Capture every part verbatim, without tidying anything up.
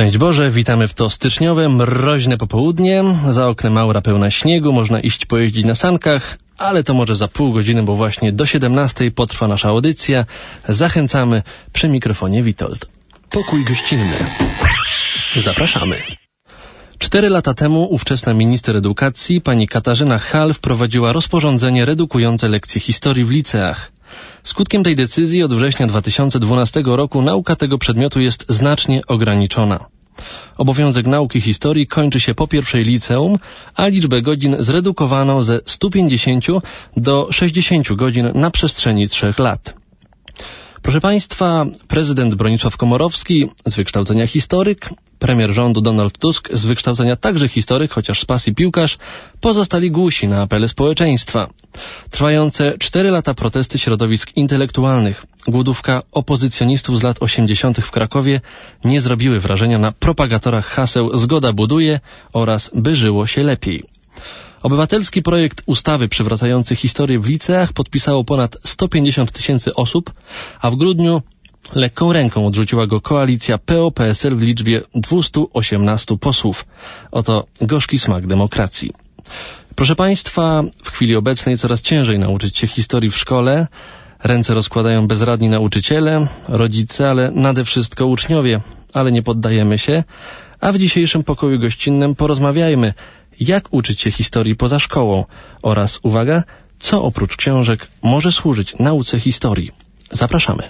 Szczęść Boże, witamy w to styczniowe, mroźne popołudnie. Za oknem aura pełna śniegu, można iść pojeździć na sankach, ale to może za pół godziny, bo właśnie do siedemnastej potrwa nasza audycja. Zachęcamy, przy mikrofonie Witold. Pokój gościnny. Zapraszamy. Cztery lata temu ówczesna minister edukacji, pani Katarzyna Hall, wprowadziła rozporządzenie redukujące lekcje historii w liceach. Skutkiem tej decyzji od września dwa tysiące dwunastego roku nauka tego przedmiotu jest znacznie ograniczona. Obowiązek nauki historii kończy się po pierwszej liceum, a liczbę godzin zredukowano ze stu pięćdziesięciu do sześćdziesięciu godzin na przestrzeni trzech lat. Proszę Państwa, prezydent Bronisław Komorowski, z wykształcenia historyk, premier rządu Donald Tusk, z wykształcenia także historyk, chociaż z pasji piłkarz, pozostali głusi na apele społeczeństwa. Trwające cztery lata protesty środowisk intelektualnych, głodówka opozycjonistów z lat osiemdziesiątych w Krakowie nie zrobiły wrażenia na propagatorach haseł "Zgoda buduje" oraz "By żyło się lepiej". Obywatelski projekt ustawy przywracający historię w liceach podpisało ponad sto pięćdziesiąt tysięcy osób, a w grudniu lekką ręką odrzuciła go koalicja P O P S L w liczbie dwustu osiemnastu posłów. Oto gorzki smak demokracji. Proszę Państwa, w chwili obecnej coraz ciężej nauczyć się historii w szkole. Ręce rozkładają bezradni nauczyciele, rodzice, ale nade wszystko uczniowie. Ale nie poddajemy się. A w dzisiejszym pokoju gościnnym porozmawiajmy, jak uczyć się historii poza szkołą oraz, uwaga, co oprócz książek może służyć nauce historii. Zapraszamy.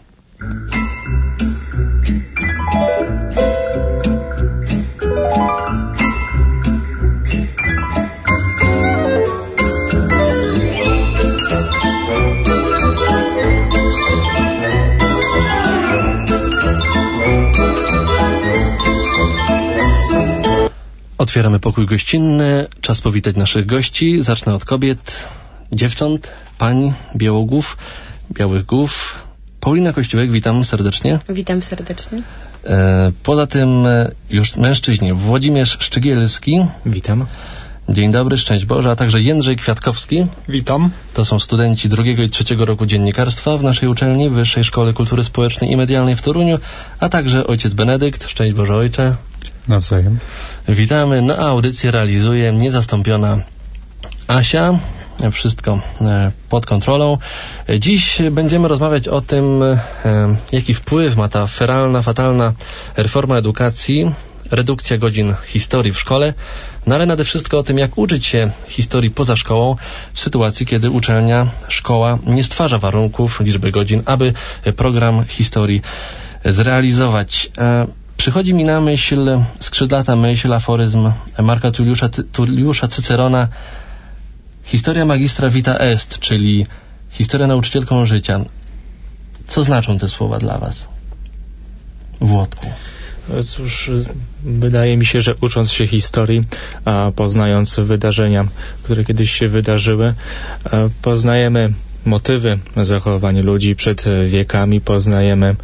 Otwieramy pokój gościnny. Czas powitać naszych gości. Zacznę od kobiet, dziewcząt, pań, białogłów, białych głów. Paulina Kościołek, witam serdecznie. Witam serdecznie. E, poza tym e, już mężczyźni. Włodzimierz Szczygielski. Witam. Dzień dobry, szczęść Boże, a także Jędrzej Kwiatkowski. Witam. To są studenci drugiego i trzeciego roku dziennikarstwa w naszej uczelni, Wyższej Szkoły Kultury Społecznej i Medialnej w Toruniu, a także ojciec Benedykt. Szczęść Boże, ojcze. Nawzajem. Witamy. No a audycję realizuje niezastąpiona Asia. Wszystko pod kontrolą. Dziś będziemy rozmawiać o tym, jaki wpływ ma ta feralna, fatalna reforma edukacji, redukcja godzin historii w szkole, no ale nade wszystko o tym, jak uczyć się historii poza szkołą w sytuacji, kiedy uczelnia, szkoła nie stwarza warunków, liczby godzin, aby program historii zrealizować. Przychodzi mi na myśl skrzydlata myśl, aforyzm Marka Tulliusza, Tulliusza Cycerona: historia magistra vita est, czyli historia nauczycielką życia. Co znaczą te słowa dla Was? Włodku. Cóż, wydaje mi się, że ucząc się historii, a poznając wydarzenia, które kiedyś się wydarzyły, poznajemy motywy zachowań ludzi przed wiekami, poznajemy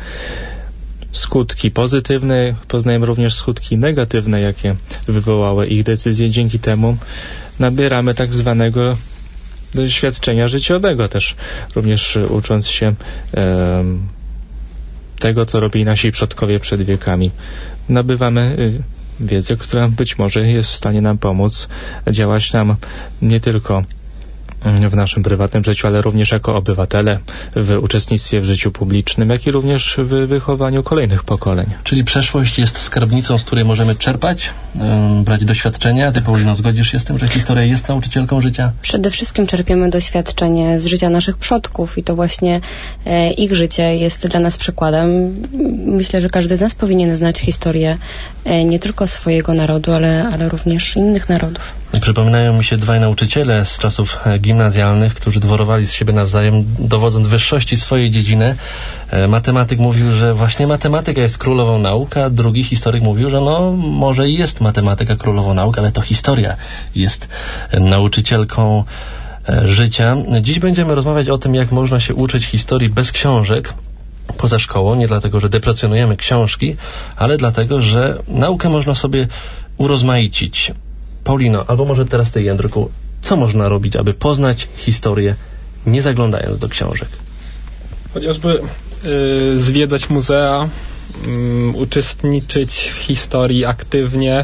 skutki pozytywne, poznajemy również skutki negatywne, jakie wywołały ich decyzje. Dzięki temu nabieramy tak zwanego doświadczenia życiowego też, również ucząc się e, tego, co robili nasi przodkowie przed wiekami. Nabywamy e, wiedzę, która być może jest w stanie nam pomóc działać nam nie tylko w naszym prywatnym życiu, ale również jako obywatele w uczestnictwie w życiu publicznym, jak i również w wychowaniu kolejnych pokoleń. Czyli przeszłość jest skarbnicą, z której możemy czerpać, um, brać doświadczenia. Ty, Paulino, zgodzisz się z tym, że historia jest nauczycielką życia? Przede wszystkim czerpiemy doświadczenie z życia naszych przodków i to właśnie e, ich życie jest dla nas przykładem. Myślę, że każdy z nas powinien znać historię e, nie tylko swojego narodu, ale, ale również innych narodów. Przypominają mi się dwaj nauczyciele z czasów gimnazjalnych, którzy dworowali z siebie nawzajem, dowodząc wyższości swojej dziedziny. Matematyk mówił, że właśnie matematyka jest królową nauk, a drugi historyk mówił, że no może i jest matematyka królową nauk, ale to historia jest nauczycielką życia. Dziś będziemy rozmawiać o tym, jak można się uczyć historii bez książek poza szkołą, nie dlatego, że deprecjonujemy książki, ale dlatego, że naukę można sobie urozmaicić. Paulino, albo może teraz ty, Jędrku, co można robić, aby poznać historię, nie zaglądając do książek? Chociażby y, zwiedzać muzea, um, uczestniczyć w historii aktywnie,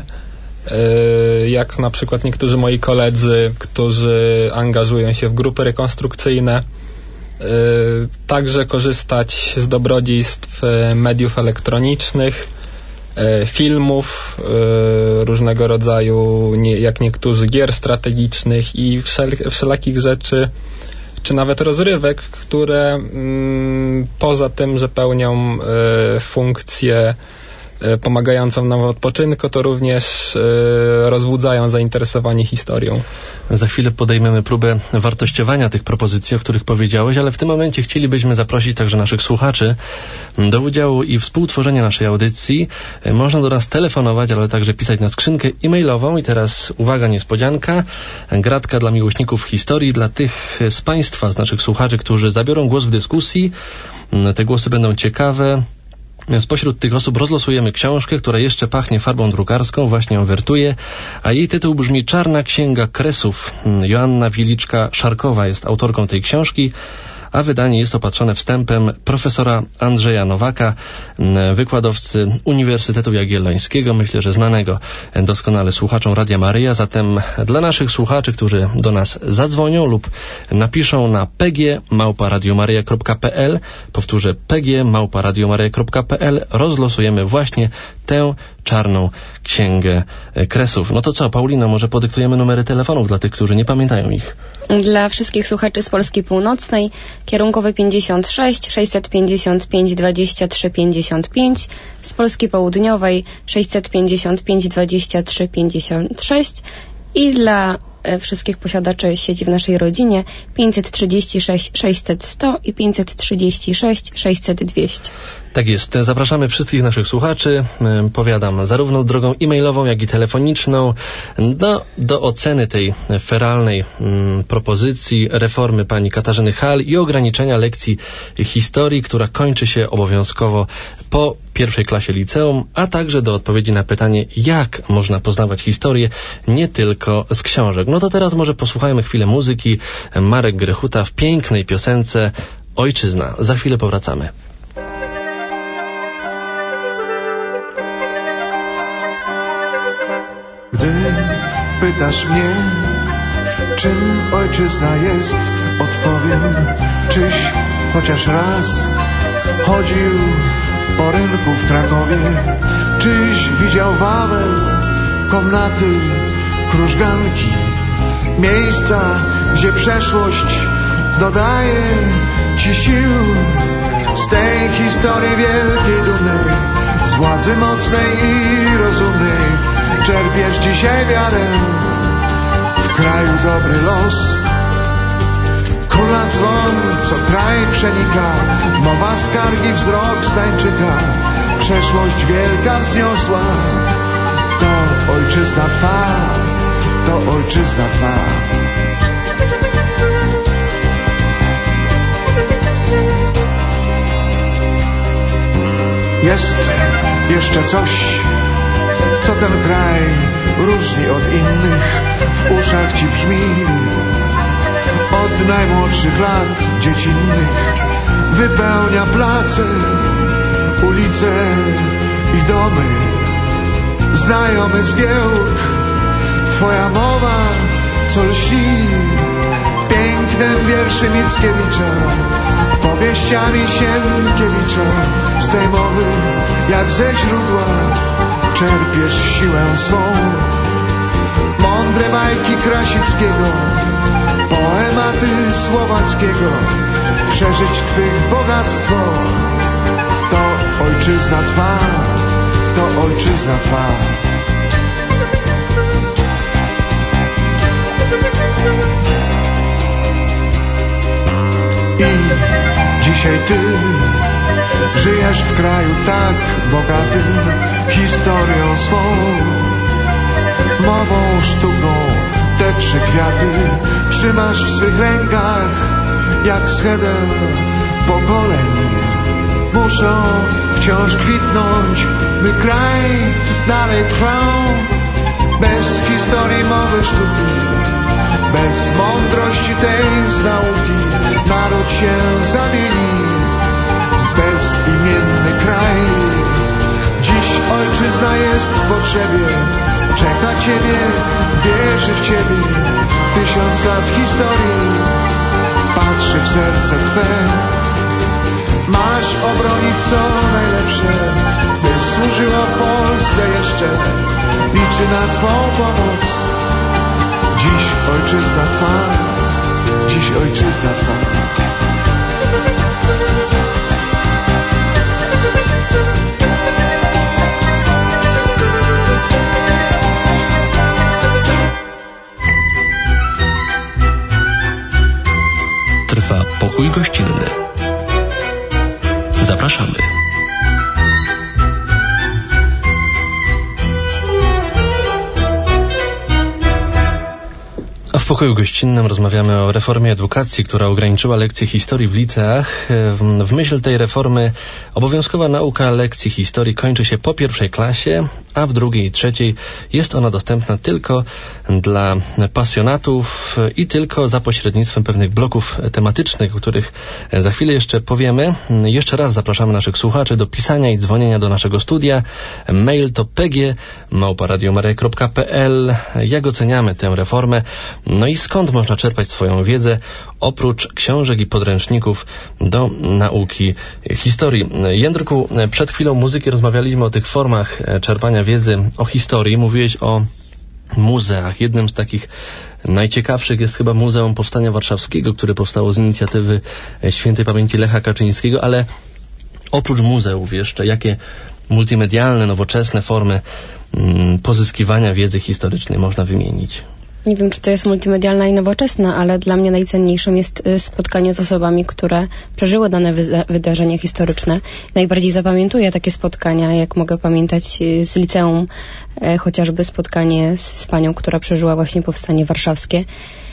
y, jak na przykład niektórzy moi koledzy, którzy angażują się w grupy rekonstrukcyjne. Y, także korzystać z dobrodziejstw mediów elektronicznych, y, filmów y, różnego rodzaju, nie, jak niektórzy gier strategicznych i wszel, wszelakich rzeczy, czy nawet rozrywek, które mm, poza tym, że pełnią y, funkcję y, pomagającą nam w odpoczynku, to również y, rozbudzają zainteresowanie historią. Za chwilę podejmiemy próbę wartościowania tych propozycji, o których powiedziałeś, ale w tym momencie chcielibyśmy zaprosić także naszych słuchaczy do udziału i współtworzenia naszej audycji. Można do nas telefonować, ale także pisać na skrzynkę e-mailową. I teraz uwaga, niespodzianka, gratka dla miłośników historii, dla tych z Państwa, z naszych słuchaczy, którzy zabiorą głos w dyskusji. Te głosy będą ciekawe. Spośród tych osób rozlosujemy książkę, która jeszcze pachnie farbą drukarską, właśnie ją wertuje, a jej tytuł brzmi Czarna Księga Kresów. Joanna Wiliczka-Szarkowa jest autorką tej książki, a wydanie jest opatrzone wstępem profesora Andrzeja Nowaka, wykładowcy Uniwersytetu Jagiellońskiego, myślę, że znanego doskonale słuchaczom Radia Maryja. Zatem dla naszych słuchaczy, którzy do nas zadzwonią lub napiszą na p g małpa radiomaryja kropka p l, powtórzę p g małpa radiomaryja kropka p l, rozlosujemy właśnie tę Czarną Księgę Kresów. No to co, Paulino, może podyktujemy numery telefonów dla tych, którzy nie pamiętają ich. Dla wszystkich słuchaczy z Polski Północnej kierunkowy pięćdziesiąt sześć, sześćset pięćdziesiąt pięć, dwadzieścia trzy, pięćdziesiąt pięć, z Polski Południowej sześćset pięćdziesiąt pięć, dwadzieścia trzy, pięćdziesiąt sześć i dla e, wszystkich posiadaczy sieci w naszej rodzinie pięćset trzydzieści sześć, sześćset, sto i pięćset trzydzieści sześć, sześćset, dwieście. Tak jest. Zapraszamy wszystkich naszych słuchaczy, powiadam, zarówno drogą e-mailową, jak i telefoniczną, do, do oceny tej feralnej mm, propozycji reformy pani Katarzyny Hall i ograniczenia lekcji historii, która kończy się obowiązkowo po pierwszej klasie liceum, a także do odpowiedzi na pytanie, jak można poznawać historię nie tylko z książek. No to teraz może posłuchajmy chwilę muzyki. Marek Grechuta w pięknej piosence Ojczyzna. Za chwilę powracamy. Gdy pytasz mnie, czym ojczyzna jest, odpowiem, czyś chociaż raz chodził po rynku w Krakowie, czyś widział Wawel, komnaty, krużganki, miejsca, gdzie przeszłość dodaje ci sił. Z tej historii wielkiej, dumnej, z władzy mocnej i rozumnej czerpiesz dzisiaj wiarę w kraju dobry los. Kula dzwon, co kraj przenika, mowa skargi, wzrok stańczyka, przeszłość wielka wzniosła, to ojczyzna twa, to ojczyzna twa. Jest jeszcze coś, co ten kraj różni od innych, w uszach ci brzmi od najmłodszych lat dziecinnych. Wypełnia place, ulice i domy, znajomy zgiełk, twoja mowa, co lśni pięknem wierszy Mickiewicza, powieściami Sienkiewicza. Z tej mowy, jak ze źródła, czerpiesz siłę swą. Mądre bajki Krasickiego, poematy Słowackiego, przeżyć twych bogactwo, to ojczyzna twa, to ojczyzna twa. I dzisiaj ty żyjesz w kraju tak bogatym historią swą, mową, sztuką, te trzy kwiaty trzymasz w swych rękach jak schedę pokoleń. Muszą wciąż kwitnąć, by kraj dalej trwał. Bez historii, mowy, sztuki, bez mądrości tej z nauki, naród się zamieni w bezimienny kraj. ojczyzna jest w potrzebie, czeka ciebie, wierzy w ciebie. Tysiąc lat historii patrzy w serce twe. Masz obronić co najlepsze, by służyło Polsce jeszcze. Liczy na twą pomoc. Dziś ojczyzna twa, dziś ojczyzna twa. Trwa pokój gościnny. Zapraszamy. A w pokoju gościnnym rozmawiamy o reformie edukacji, która ograniczyła lekcje historii w liceach. W myśl tej reformy obowiązkowa nauka lekcji historii kończy się po pierwszej klasie, a w drugiej i trzeciej jest ona dostępna tylko dla pasjonatów i tylko za pośrednictwem pewnych bloków tematycznych, o których za chwilę jeszcze powiemy. Jeszcze raz zapraszamy naszych słuchaczy do pisania i dzwonienia do naszego studia. Mail to p g małpa radio maria kropka p l. Jak oceniamy tę reformę? No i skąd można czerpać swoją wiedzę oprócz książek i podręczników do nauki historii? Jędrku, przed chwilą muzyki rozmawialiśmy o tych formach czerpania wiedzy o historii. Mówiłeś o muzeach. Jednym z takich najciekawszych jest chyba Muzeum Powstania Warszawskiego, które powstało z inicjatywy świętej pamięci Lecha Kaczyńskiego, ale oprócz muzeów jeszcze jakie multimedialne, nowoczesne formy mm, pozyskiwania wiedzy historycznej można wymienić? Nie wiem, czy to jest multimedialna i nowoczesna, ale dla mnie najcenniejszym jest spotkanie z osobami, które przeżyły dane wyda- wydarzenia historyczne. Najbardziej zapamiętuję takie spotkania, jak mogę pamiętać z liceum, e, chociażby spotkanie z, z panią, która przeżyła właśnie Powstanie Warszawskie,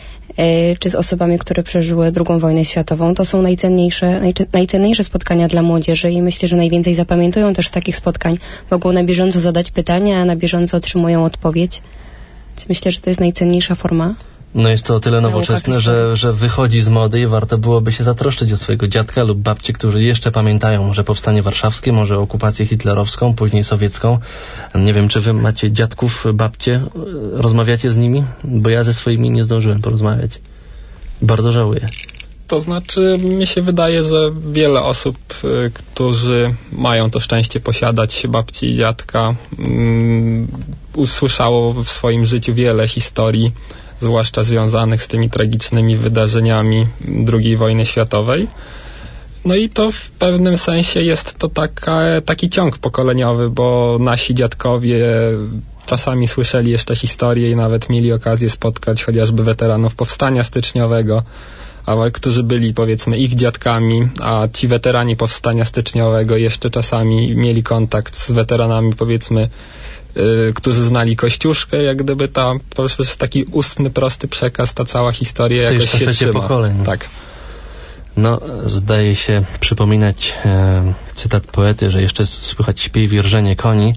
e, czy z osobami, które przeżyły drugą wojnę światową. To są najcenniejsze, najcze- najcenniejsze spotkania dla młodzieży i myślę, że najwięcej zapamiętują też z takich spotkań. Mogą na bieżąco zadać pytania, a na bieżąco otrzymują odpowiedź. Więc myślę, że to jest najcenniejsza forma. No jest to o tyle nowoczesne, że, że wychodzi z mody i warto byłoby się zatroszczyć o swojego dziadka lub babci, którzy jeszcze pamiętają może Powstanie Warszawskie, może okupację hitlerowską, później sowiecką. Nie wiem, czy wy macie dziadków, babcie, rozmawiacie z nimi? Bo ja ze swoimi nie zdążyłem porozmawiać. Bardzo żałuję. To znaczy, mi się wydaje, że wiele osób, y, którzy mają to szczęście posiadać babci i dziadka, um, usłyszało w swoim życiu wiele historii, zwłaszcza związanych z tymi tragicznymi wydarzeniami drugiej wojny światowej. No i to w pewnym sensie jest to taka, taki ciąg pokoleniowy, bo nasi dziadkowie czasami słyszeli jeszcze historię i nawet mieli okazję spotkać chociażby weteranów Powstania Styczniowego, a którzy byli, powiedzmy, ich dziadkami, a ci weterani Powstania Styczniowego jeszcze czasami mieli kontakt z weteranami, powiedzmy, yy, którzy znali Kościuszkę, jak gdyby ta, przez taki ustny, prosty przekaz, ta cała historia jakoś się trzyma. Pokoleń. Tak. No, zdaje się przypominać e, cytat poety, że jeszcze słychać śpiew i rżenie koni.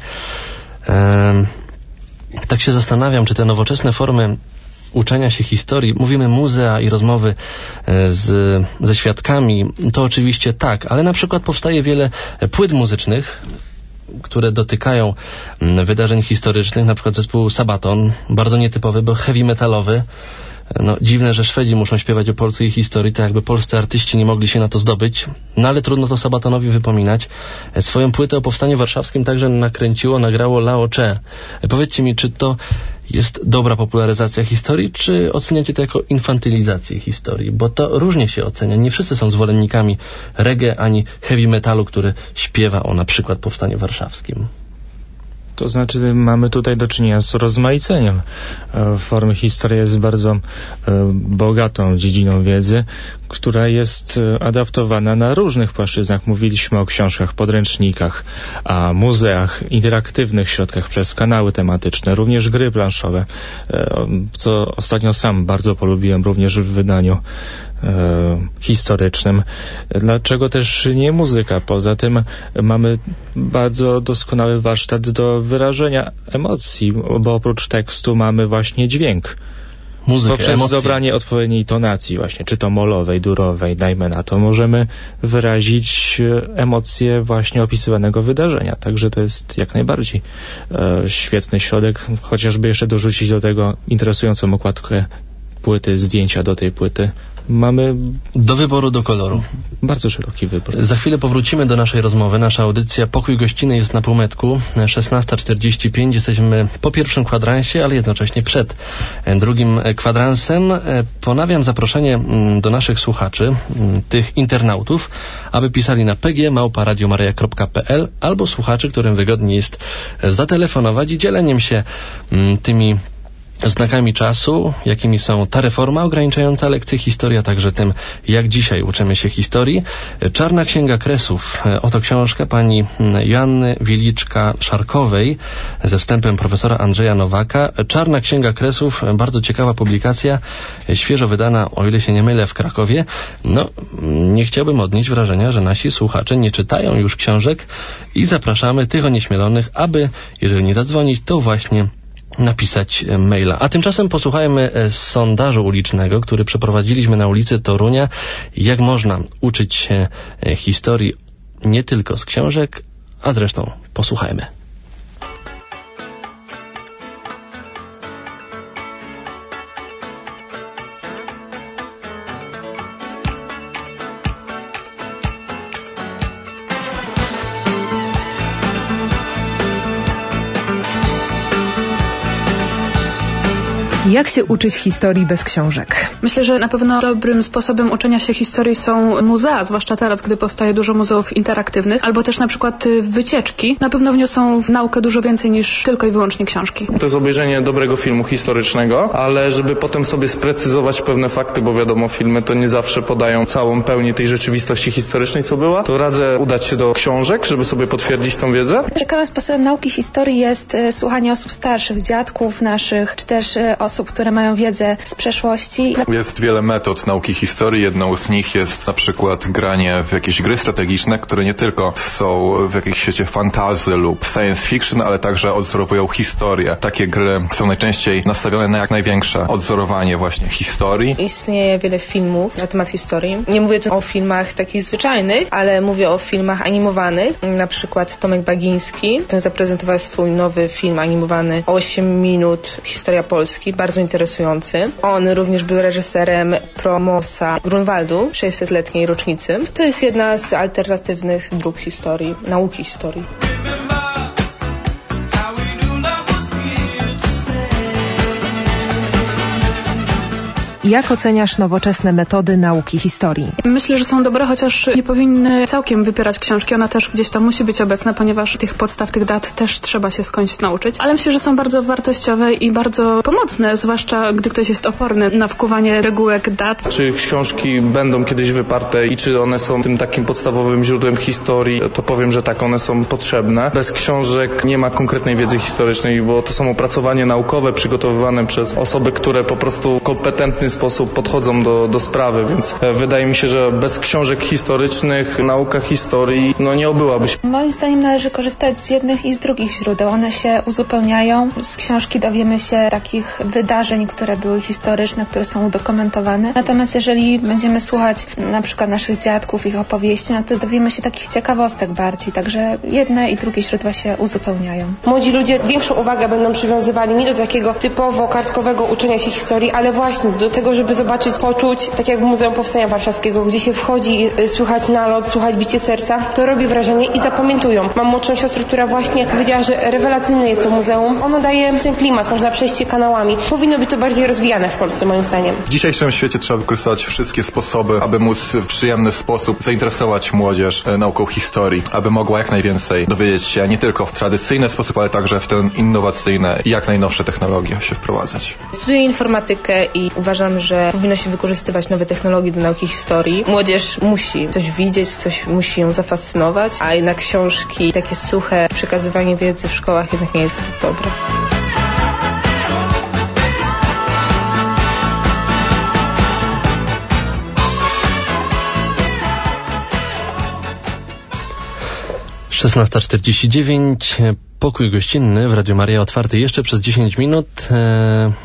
E, tak się zastanawiam, czy te nowoczesne formy uczenia się historii, mówimy muzea i rozmowy z, ze świadkami, to oczywiście tak, ale na przykład powstaje wiele płyt muzycznych, które dotykają wydarzeń historycznych, na przykład zespół Sabaton, bardzo nietypowy, bo heavy metalowy. No, dziwne, że Szwedzi muszą śpiewać o polskiej historii, tak jakby polscy artyści nie mogli się na to zdobyć, no ale trudno to Sabatonowi wypominać. Swoją płytę o Powstaniu Warszawskim także nakręciło, nagrało Lao Che. Powiedzcie mi, czy to jest dobra popularyzacja historii, czy oceniacie to jako infantylizację historii? Bo to różnie się ocenia. Nie wszyscy są zwolennikami reggae ani heavy metalu, który śpiewa o na przykład Powstaniu Warszawskim. To znaczy mamy tutaj do czynienia z rozmaiceniem. Formy historii jest bardzo bogatą dziedziną wiedzy, która jest adaptowana na różnych płaszczyznach. Mówiliśmy o książkach, podręcznikach, a muzeach, interaktywnych środkach przez kanały tematyczne, również gry planszowe, co ostatnio sam bardzo polubiłem, również w wydaniu e, historycznym. Dlaczego też nie muzyka? Poza tym mamy bardzo doskonały warsztat do wyrażenia emocji, bo oprócz tekstu mamy właśnie dźwięk. muzykę, Poprzez emocje. dobranie odpowiedniej tonacji właśnie, czy to molowej, durowej, dajmy na to, możemy wyrazić emocje właśnie opisywanego wydarzenia. Także to jest jak najbardziej e, świetny środek, chociażby jeszcze dorzucić do tego interesującą okładkę płyty, zdjęcia do tej płyty. Mamy do wyboru, do koloru. Bardzo szeroki wybór. Za chwilę powrócimy do naszej rozmowy. Nasza audycja Pokój Gościnny jest na półmetku. szesnasta czterdzieści pięć. Jesteśmy po pierwszym kwadransie, ale jednocześnie przed drugim kwadransem. Ponawiam zaproszenie do naszych słuchaczy, tych internautów, aby pisali na p g małpa radio maryja kropka p l albo słuchaczy, którym wygodniej jest zatelefonować i dzieleniem się tymi znakami czasu, jakimi są ta reforma ograniczająca lekcje historii, a także tym, jak dzisiaj uczymy się historii. Czarna Księga Kresów. Oto książka pani Joanny Wiliczka-Szarkowej ze wstępem profesora Andrzeja Nowaka. Czarna Księga Kresów, bardzo ciekawa publikacja, świeżo wydana, o ile się nie mylę, w Krakowie. No, nie chciałbym odnieść wrażenia, że nasi słuchacze nie czytają już książek i zapraszamy tych onieśmielonych, aby, jeżeli nie zadzwonić, to właśnie napisać maila. A tymczasem posłuchajmy sondażu ulicznego, który przeprowadziliśmy na ulicy Torunia. Jak można uczyć się historii nie tylko z książek, a zresztą posłuchajmy. Jak się uczyć historii bez książek? Myślę, że na pewno dobrym sposobem uczenia się historii są muzea, zwłaszcza teraz, gdy powstaje dużo muzeów interaktywnych, albo też na przykład wycieczki. Na pewno wniosą w naukę dużo więcej niż tylko i wyłącznie książki. To jest obejrzenie dobrego filmu historycznego, ale żeby potem sobie sprecyzować pewne fakty, bo wiadomo, filmy to nie zawsze podają całą pełnię tej rzeczywistości historycznej, co była, to radzę udać się do książek, żeby sobie potwierdzić tą wiedzę. Ciekawym sposobem nauki historii jest y, słuchanie osób starszych, dziadków naszych, czy też y, osób, które mają wiedzę z przeszłości. Jest wiele metod nauki historii. Jedną z nich jest na przykład granie w jakieś gry strategiczne, które nie tylko są w jakimś świecie fantasy lub science fiction, ale także odzorowują historię. Takie gry są najczęściej nastawione na jak największe odzorowanie właśnie historii. Istnieje wiele filmów na temat historii. Nie mówię tu o filmach takich zwyczajnych, ale mówię o filmach animowanych. Na przykład Tomek Bagiński, ten zaprezentował swój nowy film animowany osiem minut Historia Polski. Bardzo interesujący. On również był reżyserem Promosa Grunwaldu, sześćsetletniej rocznicy. To jest jedna z alternatywnych dróg historii, nauki historii. Jak oceniasz nowoczesne metody nauki historii? Myślę, że są dobre, chociaż nie powinny całkiem wypierać książki. Ona też gdzieś tam musi być obecna, ponieważ tych podstaw, tych dat też trzeba się skądś nauczyć. Ale myślę, że są bardzo wartościowe i bardzo pomocne, zwłaszcza gdy ktoś jest oporny na wkuwanie regułek dat. Czy książki będą kiedyś wyparte i czy one są tym takim podstawowym źródłem historii, to powiem, że tak, one są potrzebne. Bez książek nie ma konkretnej wiedzy historycznej, bo to są opracowania naukowe przygotowywane przez osoby, które po prostu w kompetentny sposób podchodzą do, do sprawy, więc wydaje mi się, że bez książek historycznych nauka historii no nie obyłaby się. Moim zdaniem należy korzystać z jednych i z drugich źródeł. One się uzupełniają. Z książki dowiemy się takich wydarzeń, które były historyczne, które są udokumentowane. Natomiast jeżeli będziemy słuchać na przykład naszych dziadków, ich opowieści, no to dowiemy się takich ciekawostek bardziej. Także jedne i drugie źródła się uzupełniają. Młodzi ludzie większą uwagę będą przywiązywali nie do takiego typowo kartkowego uczenia się historii, ale właśnie do tego, żeby zobaczyć, poczuć, tak jak w Muzeum Powstania Warszawskiego, gdzie się wchodzi, słychać nalot, słuchać bicie serca, to robi wrażenie i zapamiętują. Mam młodszą siostrę, która właśnie powiedziała, że rewelacyjne jest to muzeum. Ono daje ten klimat, można przejść się kanałami. Powinno być to bardziej rozwijane w Polsce, moim zdaniem. W dzisiejszym świecie trzeba wykorzystać wszystkie sposoby, aby móc w przyjemny sposób zainteresować młodzież nauką historii, aby mogła jak najwięcej dowiedzieć się nie tylko w tradycyjny sposób, ale także w ten innowacyjne i jak najnowsze technologie się wprowadzać. Studiuję informatykę i uważam, że powinno się wykorzystywać nowe technologie do nauki historii. Młodzież musi coś widzieć, coś musi ją zafascynować, a jednak książki, takie suche przekazywanie wiedzy w szkołach jednak nie jest zbyt dobre. szesnasta czterdzieści dziewięć. Pokój gościnny w Radiu Maryja otwarty jeszcze przez dziesięć minut.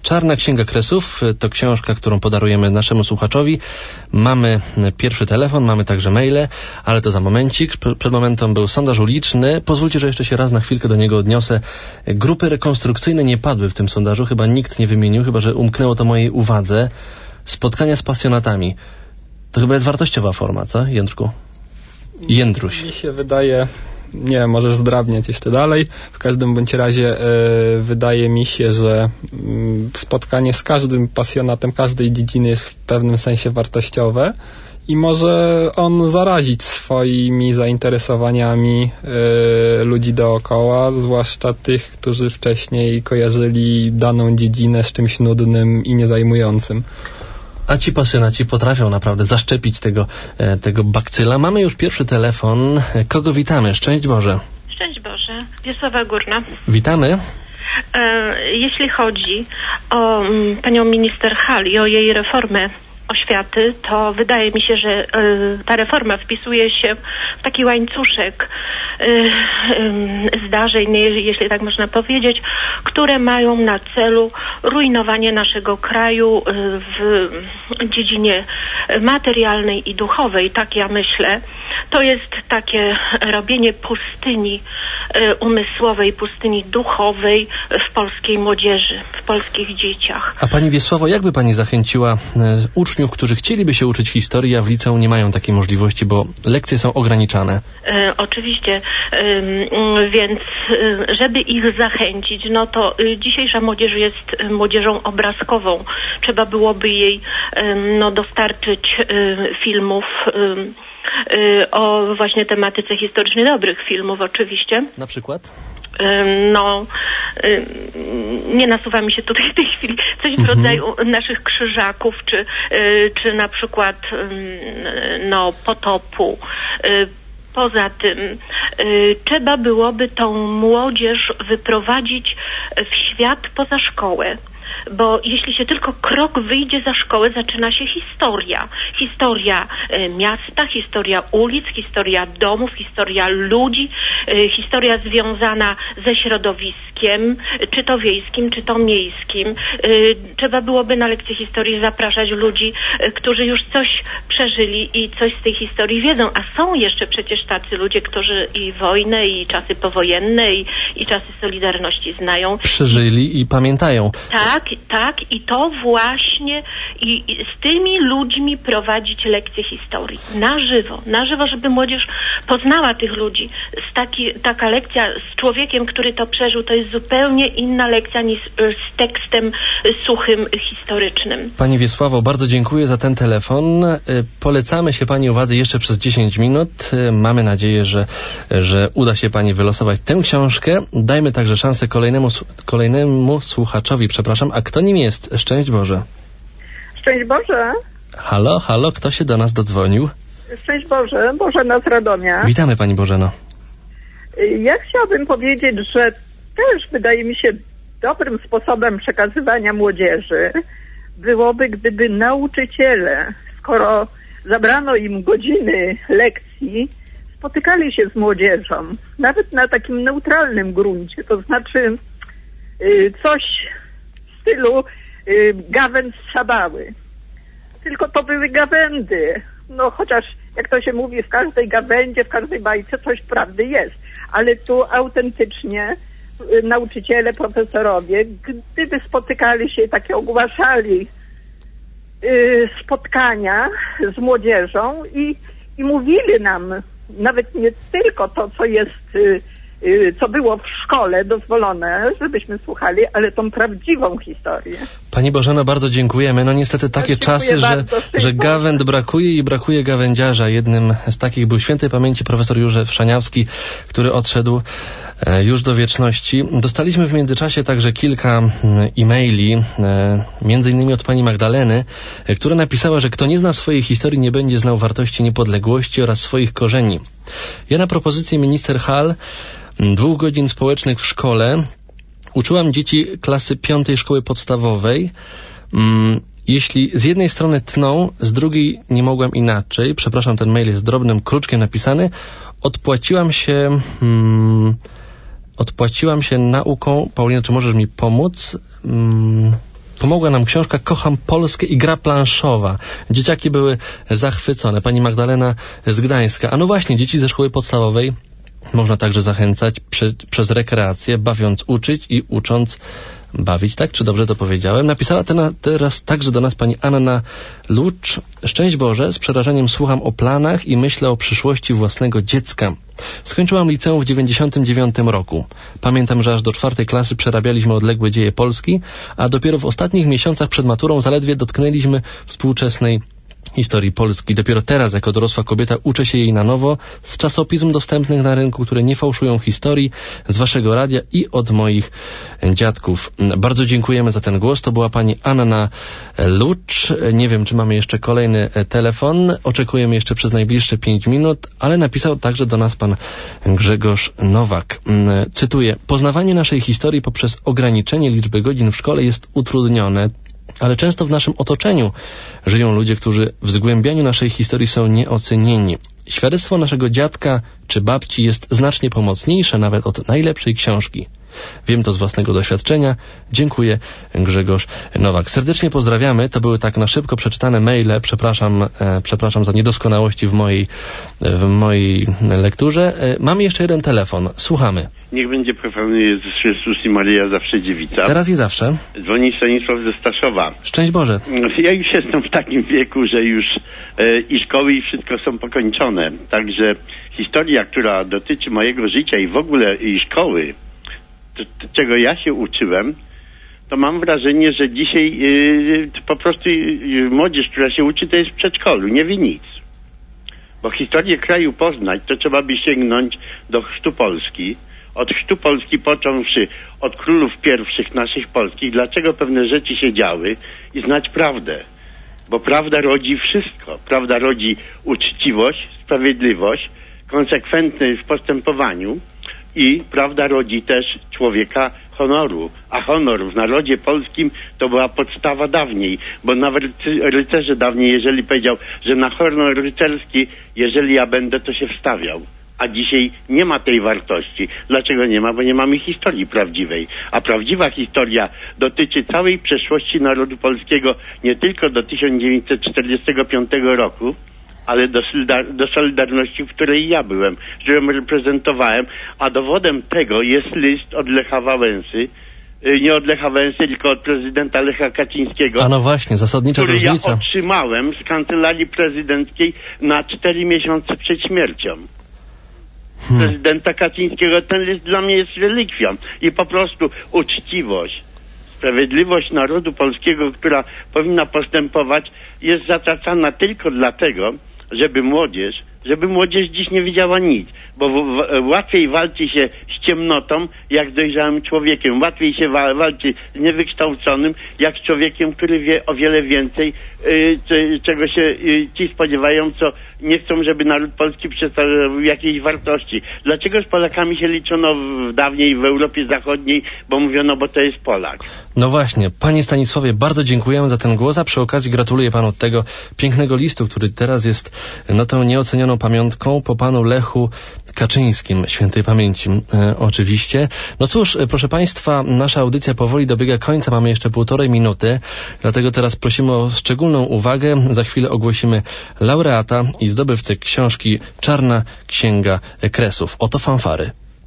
Czarna Księga Kresów to książka, którą podarujemy naszemu słuchaczowi. Mamy pierwszy telefon, mamy także maile, ale to za momencik. Przed momentem był sondaż uliczny. Pozwólcie, że jeszcze się raz na chwilkę do niego odniosę. Grupy rekonstrukcyjne nie padły w tym sondażu, chyba nikt nie wymienił, chyba że umknęło to mojej uwadze. Spotkania z pasjonatami. To chyba jest wartościowa forma, co, Jędrku? Jędruś. Mi się wydaje, nie wiem, może zdrabniać jeszcze dalej. W każdym bądź razie e, wydaje mi się, że m, spotkanie z każdym pasjonatem każdej dziedziny jest w pewnym sensie wartościowe i może on zarazić swoimi zainteresowaniami e, ludzi dookoła, zwłaszcza tych, którzy wcześniej kojarzyli daną dziedzinę z czymś nudnym i niezajmującym. A ci pasjonaci potrafią naprawdę zaszczepić tego, e, tego bakcyla. Mamy już pierwszy telefon. Kogo witamy? Szczęść Boże. Szczęść Boże. Wiesława Górna. Witamy. E, jeśli chodzi o m, panią minister Hall i o jej reformę oświaty, to wydaje mi się, że e, ta reforma wpisuje się w taki łańcuszek e, e, zdarzeń, jeśli tak można powiedzieć, które mają na celu rujnowanie naszego kraju e, w dziedzinie materialnej i duchowej. Tak ja myślę. To jest takie robienie pustyni e, umysłowej, pustyni duchowej w polskiej młodzieży, w polskich dzieciach. A pani Wiesławo, jakby pani zachęciła e, uczniów, którzy chcieliby się uczyć historii, a w liceum nie mają takiej możliwości, bo lekcje są ograniczane? E, oczywiście, e, więc e, żeby ich zachęcić, no to e, dzisiejsza młodzież jest młodzieżą obrazkową. Trzeba byłoby jej e, no, dostarczyć e, filmów, e, o właśnie tematyce historycznej, dobrych filmów oczywiście. Na przykład? No, nie nasuwa mi się tutaj w tej chwili coś w mhm. rodzaju naszych Krzyżaków, czy, czy na przykład no, Potopu. Poza tym trzeba byłoby tą młodzież wyprowadzić w świat poza szkołę. Bo jeśli się tylko krok wyjdzie za szkołę, zaczyna się historia. Historia e, miasta, historia ulic, historia domów, historia ludzi, e, historia związana ze środowiskiem, czy to wiejskim, czy to miejskim. E, trzeba byłoby na lekcje historii zapraszać ludzi, e, którzy już coś przeżyli i coś z tej historii wiedzą. A są jeszcze przecież tacy ludzie, którzy i wojnę, i czasy powojenne, i, i czasy Solidarności znają. Przeżyli i pamiętają. Tak, tak, i to właśnie i, i z tymi ludźmi prowadzić lekcje historii na żywo, na żywo, żeby młodzież poznała tych ludzi. Z taki, taka lekcja z człowiekiem, który to przeżył, to jest zupełnie inna lekcja niż z tekstem suchym, historycznym. Pani Wiesławo, bardzo dziękuję za ten telefon. Polecamy się pani uwadze jeszcze przez dziesięć minut. Mamy nadzieję, że, że uda się pani wylosować tę książkę. Dajmy także szansę kolejnemu, kolejnemu słuchaczowi, przepraszam. A kto nim jest? Szczęść Boże. Szczęść Boże. Halo, halo, kto się do nas dodzwonił? Szczęść Boże, Bożena z Radomia. Witamy pani Bożeno. Ja chciałabym powiedzieć, że też wydaje mi się dobrym sposobem przekazywania młodzieży byłoby, gdyby nauczyciele, skoro zabrano im godziny lekcji, spotykali się z młodzieżą, nawet na takim neutralnym gruncie, to znaczy yy, coś w stylu yy, gawęd z Sabały. Tylko to były gawędy. No chociaż, jak to się mówi, w każdej gawędzie, w każdej bajce coś prawdy jest. Ale tu autentycznie yy, nauczyciele, profesorowie, gdyby spotykali się i takie ogłaszali yy, spotkania z młodzieżą i, i mówili nam nawet nie tylko to, co jest, yy, yy, co było w szkole dozwolone, żebyśmy słuchali, ale tą prawdziwą historię. Pani Bożeno, bardzo dziękujemy. No niestety takie no, czasy, że, bardzo, że gawęd brakuje i brakuje gawędziarza. Jednym z takich był świętej pamięci profesor Józef Szaniawski, który odszedł e, już do wieczności. Dostaliśmy w międzyczasie także kilka e-maili, e, między innymi od pani Magdaleny, e, która napisała, że kto nie zna swojej historii, nie będzie znał wartości niepodległości oraz swoich korzeni. Ja na propozycję minister Hall dwóch godzin społecznych w szkole uczyłam dzieci klasy piątej szkoły podstawowej. Jeśli z jednej strony tną, z drugiej nie mogłam inaczej, przepraszam, ten mail jest drobnym kruczkiem napisany, odpłaciłam się hmm, odpłaciłam się nauką. Paulina, czy możesz mi pomóc? Hmm, pomogła nam książka Kocham Polskę i gra planszowa. Dzieciaki były zachwycone. Pani Magdalena z Gdańska. A no właśnie, dzieci ze szkoły podstawowej można także zachęcać przy, przez rekreację, bawiąc uczyć i ucząc bawić, tak? Czy dobrze to powiedziałem? Napisała te na, teraz także do nas pani Anna Lucz. Szczęść Boże, z przerażeniem słucham o planach i myślę o przyszłości własnego dziecka. Skończyłam liceum w dziewięćdziesiątym dziewiątym roku. Pamiętam, że aż do czwartej klasy przerabialiśmy odległe dzieje Polski, a dopiero w ostatnich miesiącach przed maturą zaledwie dotknęliśmy współczesnej historii Polski. Dopiero teraz, jako dorosła kobieta, uczę się jej na nowo z czasopism dostępnych na rynku, które nie fałszują historii, z waszego radia i od moich dziadków. Bardzo dziękujemy za ten głos. To była pani Anna Lucz. Nie wiem, czy mamy jeszcze kolejny telefon. Oczekujemy jeszcze przez najbliższe pięć minut, ale napisał także do nas pan Grzegorz Nowak. Cytuję. Poznawanie naszej historii poprzez ograniczenie liczby godzin w szkole jest utrudnione, ale często w naszym otoczeniu żyją ludzie, którzy w zgłębianiu naszej historii są nieocenieni. Świadectwo naszego dziadka czy babci jest znacznie pomocniejsze nawet od najlepszej książki. Wiem to z własnego doświadczenia. Dziękuję, Grzegorz Nowak. Serdecznie pozdrawiamy. To były tak na szybko przeczytane maile. Przepraszam, e, przepraszam za niedoskonałości w mojej, w mojej lekturze. E, mamy jeszcze jeden telefon. Słuchamy. Niech będzie pochwalony Jezus Chrystus i Maryja zawsze dziewica. Teraz i zawsze. Dzwoni Stanisław ze Staszowa. Szczęść Boże. Ja już jestem w takim wieku, że już e, i szkoły i wszystko są pokończone. Także historia, która dotyczy mojego życia i w ogóle i szkoły, to, to, czego ja się uczyłem, to mam wrażenie, że dzisiaj yy, po prostu yy, młodzież, która się uczy, to jest w przedszkolu, nie wie nic. Bo historię kraju poznać, to trzeba by sięgnąć do chrztu Polski. Od chrztu Polski począwszy od królów pierwszych naszych polskich, dlaczego pewne rzeczy się działy i znać prawdę. Bo prawda rodzi wszystko. Prawda rodzi uczciwość, sprawiedliwość, konsekwentność w postępowaniu i prawda rodzi też człowieka honoru. A honor w narodzie polskim to była podstawa dawniej, bo nawet rycerze dawniej, jeżeli powiedział, że na honor rycerski, jeżeli ja będę, to się wstawiał. A dzisiaj nie ma tej wartości. Dlaczego nie ma? Bo nie mamy historii prawdziwej. A prawdziwa historia dotyczy całej przeszłości narodu polskiego nie tylko do tysiąc dziewięćset czterdziestego piątego roku, ale do, solidar- do Solidarności, w której ja byłem, którą reprezentowałem, a dowodem tego jest list od Lecha Wałęsy, yy, nie od Lecha Wałęsy, tylko od prezydenta Lecha Kaczyńskiego. A no właśnie, zasadnicza który różnica. ja otrzymałem z kancelarii prezydenckiej na cztery miesiące przed śmiercią. Hmm. Prezydenta Kaczyńskiego. Ten list dla mnie jest relikwią i po prostu uczciwość, sprawiedliwość narodu polskiego, która powinna postępować, jest zatracana tylko dlatego, żeby młodzież, żeby młodzież dziś nie wiedziała nic, bo w, w, łatwiej walczy się z ciemnotą, jak z dojrzałym człowiekiem. Łatwiej się wa- walczy z niewykształconym, jak z człowiekiem, który wie o wiele więcej, yy, czy, czego się yy, ci spodziewają, co nie chcą, żeby naród polski przedstawiał jakieś wartości. Dlaczego z Polakami się liczono w, dawniej w Europie Zachodniej, bo mówiono, bo to jest Polak. No właśnie, panie Stanisławie, bardzo dziękujemy za ten głos, a przy okazji gratuluję panu tego pięknego listu, który teraz jest no tą nieocenioną pamiątką po panu Lechu Kaczyńskim, świętej pamięci e, oczywiście. No cóż, e, proszę państwa, nasza audycja powoli dobiega końca, mamy jeszcze półtorej minuty, dlatego teraz prosimy o szczególną uwagę. Za chwilę ogłosimy laureata i zdobywcę książki Czarna Księga Kresów. Oto fanfary.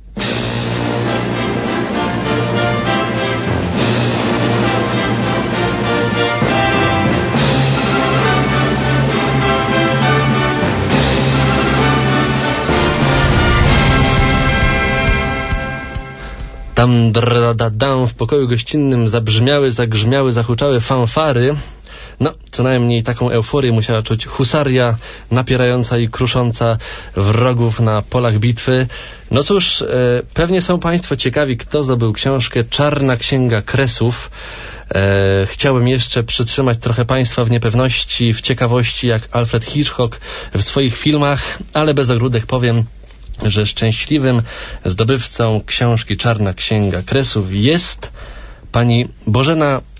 Tam dradadam w pokoju gościnnym zabrzmiały, zagrzmiały, zahuczały fanfary. No, co najmniej taką euforię musiała czuć husaria napierająca i krusząca wrogów na polach bitwy. No cóż, e, pewnie są państwo ciekawi, kto zdobył książkę Czarna Księga Kresów. E, chciałbym jeszcze przytrzymać trochę państwa w niepewności, w ciekawości, jak Alfred Hitchcock w swoich filmach, ale bez ogródek powiem, że szczęśliwym zdobywcą książki Czarna Księga Kresów jest pani Bożena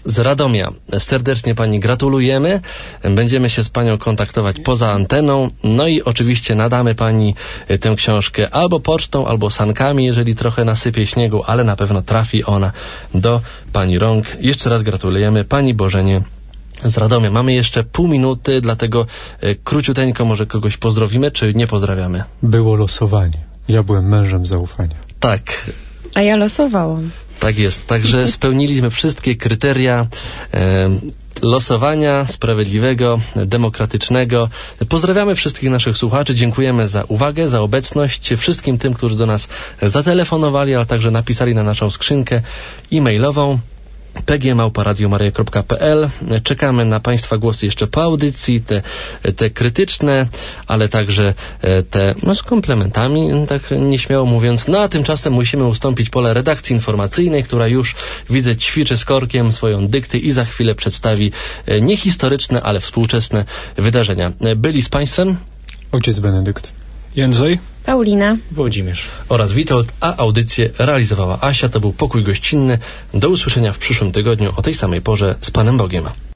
z Radomia. Serdecznie pani gratulujemy. Będziemy się z panią kontaktować poza anteną. No i oczywiście nadamy pani tę książkę albo pocztą, albo sankami, jeżeli trochę nasypie śniegu, ale na pewno trafi ona do pani rąk. Jeszcze raz gratulujemy pani Bożenie z Radomia. Mamy jeszcze pół minuty, dlatego e, króciuteńko może kogoś pozdrowimy, czy nie pozdrawiamy? Było losowanie. Ja byłem mężem zaufania. Tak. A ja losowałam. Tak jest. Także spełniliśmy wszystkie kryteria e, losowania sprawiedliwego, demokratycznego. Pozdrawiamy wszystkich naszych słuchaczy. Dziękujemy za uwagę, za obecność. Wszystkim tym, którzy do nas zatelefonowali, ale także napisali na naszą skrzynkę e-mailową p g małpa radio maryja kropka p l. Czekamy na państwa głosy jeszcze po audycji, te, te krytyczne, ale także te no, z komplementami, tak nieśmiało mówiąc. No a tymczasem musimy ustąpić pole redakcji informacyjnej, która już, widzę, ćwiczy z korkiem swoją dykcję i za chwilę przedstawi nie historyczne, ale współczesne wydarzenia. Byli z państwem ojciec Benedykt, Jędrzej, Paulina, Włodzimierz oraz Witold, a audycję realizowała Asia. To był Pokój Gościnny. Do usłyszenia w przyszłym tygodniu o tej samej porze. Z Panem Bogiem.